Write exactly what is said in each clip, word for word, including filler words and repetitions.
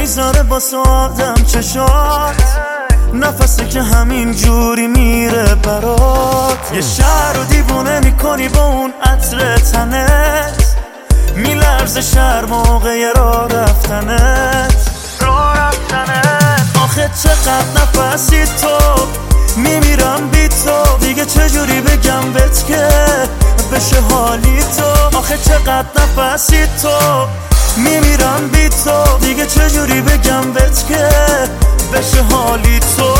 میذاره با آدم چشات، نفسه که همین جوری میره برات. یه شهر رو دیوونه میکنی با اون عطر تنت، میلرزه شهر موقع راه رفتنت راه رفتنت آخه چقدر نفسی تو، میمیرم بی تو، دیگه چجوری بگم بهت که بشه حالی تو. آخه چقدر نفسی تو، میمیرم بی تو، دیگه چجوری بگم بهت که بشه حالی تو.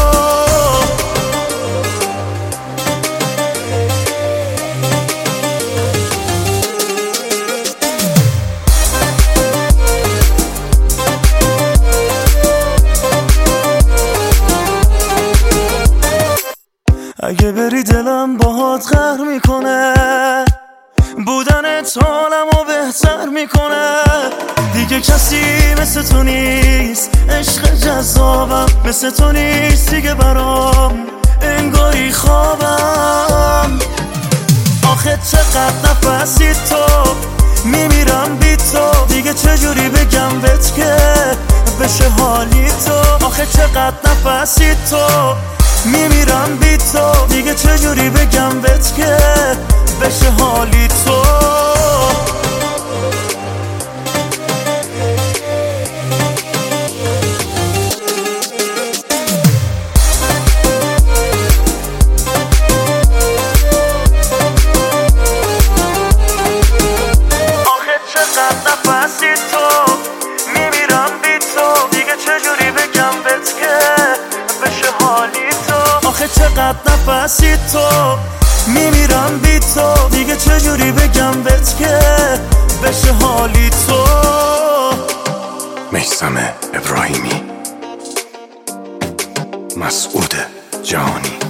اگه بری دلم باهات قهر میکنه، بودنت حالمو بهتر میکنه. دیگه کسی مثل تو نیست، عشق جذابم مثل تو نیست دیگه برام، انگاری خوابم. آخه چقدر نفسی تو، میمیرم بی تو، دیگه چجوری بگم بهت که بشه حالی تو. آخه چقدر نفسی تو، میمیرم بی تو، دیگه چجوری بگم بهت که بشه حالی تو. آخه چقدر نفسی تو، میمیرم بی تو، دیگه چجوری بگم بهت که بشه حالی تو. آخه چقدر نفسی تو، میمیرم بی تو، دیگه چجوری بگم بهت که بشه حالی تو. میثم ابراهیمی، مسعود جهانی.